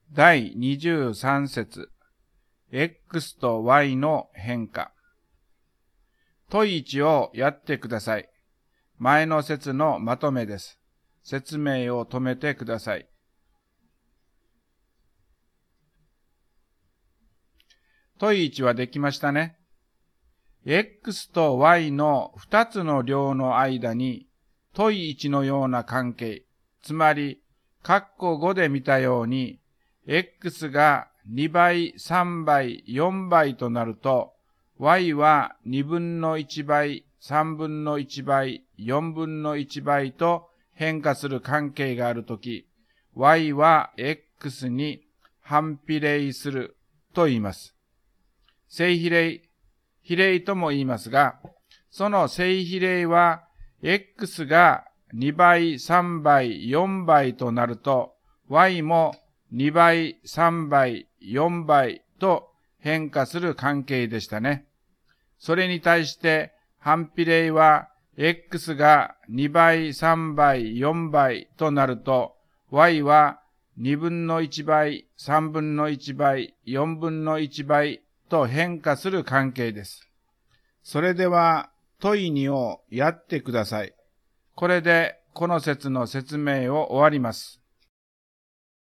第23節 X と Y の変化。問1をやってください。前の節のまとめです。説明を止めてください。問1はできましたね。X と Y の2つの量の間に問1のような関係、つまり、括弧5で見たように、X が2倍、3倍、4倍となると、Y は2分の1倍、3分の1倍、4分の1倍と変化する関係があるとき、Y は X に反比例すると言います。正比例、比例とも言いますが、その正比例は X が2倍、3倍、4倍となると、Y も2倍、3倍、4倍と変化する関係でしたね。それに対して反比例は X が2倍、3倍、4倍となると Y は2分の1倍、3分の1倍、4分の1倍と変化する関係です。それでは問2をやってください。これでこの説の説明を終わります。